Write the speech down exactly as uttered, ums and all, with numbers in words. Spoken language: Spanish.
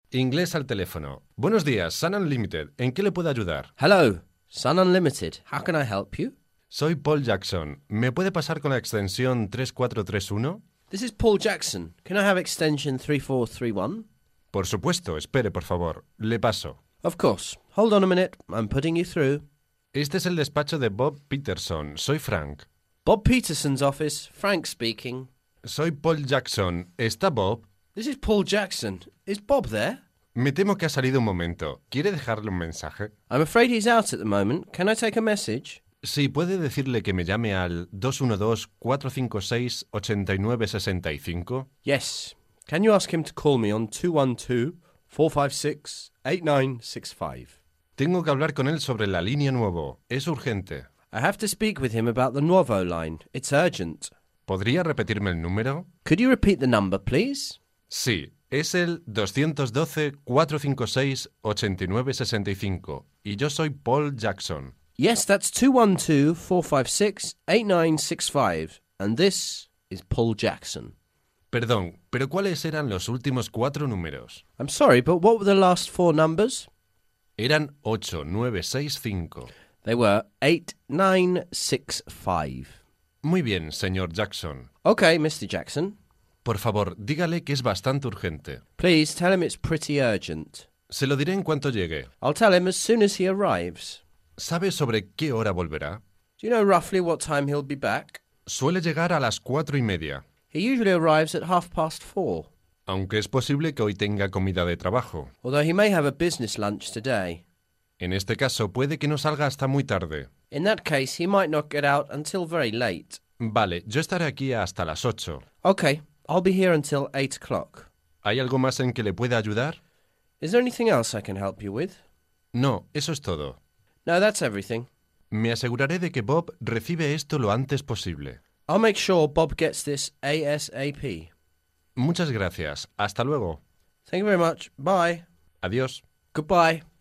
Inglés al teléfono. Buenos días, Sun Unlimited. ¿En qué le puedo ayudar? Hello, Sun Unlimited. How can I help you? Soy Paul Jackson. ¿Me puede pasar con la extensión tres cuatro tres uno? This is Paul Jackson. Can I have extension three four three one? Por supuesto, espere, por favor. Le paso. Of course. Hold on a minute. I'm putting you through. Este es el despacho de Bob Peterson. Soy Frank. Bob Peterson's office. Frank speaking. Soy Paul Jackson. ¿Está Bob? This is Paul Jackson. Is Bob there? Me temo que ha salido un momento. ¿Quiere dejarle un mensaje? I'm afraid he's out at the moment. Can I take a message? Sí, puede decirle que me llame al dos uno dos, cuatro cinco seis, ocho nueve seis cinco. Yes. Can you ask him to call me on two one two, four five six, eight nine six five? Tengo que hablar con él sobre la línea Nuevo. Es urgente. I have to speak with him about the Nuovo line. It's urgent. ¿Podría repetirme el número? Could you repeat the number, please? Sí, es el dos uno dos, cuatro cinco seis, ocho nueve seis cinco. Y yo soy Paul Jackson. Yes, that's two one two, four five six, eight nine six five. And this is Paul Jackson. Perdón, pero ¿cuáles eran los últimos cuatro números? I'm sorry, but what were the last four numbers? Eran ocho nueve seis cinco. They were eight nine six five. Muy bien, señor Jackson. Okay, Mister Jackson. Por favor, dígale que es bastante urgente. Please tell him it's pretty urgent. Se lo diré en cuanto llegue. I'll tell him as soon as he arrives. ¿Sabe sobre qué hora volverá? Do you know roughly what time he'll be back? Suele llegar a las cuatro y media, He usually arrives at half past four, aunque es posible que hoy tenga comida de trabajo. although he may have a business lunch today. En este caso, puede que no salga hasta muy tarde. In that case, he might not get out until very late. Vale, yo estaré aquí hasta las ocho. Okay, I'll be here until eight o'clock. ¿Hay algo más en que le pueda ayudar? Is there anything else I can help you with? No, eso es todo. No, that's everything. Me aseguraré de que Bob recibe esto lo antes posible. I'll make sure Bob gets this ASAP. Muchas gracias. Hasta luego. Thank you very much. Bye. Adiós. Goodbye.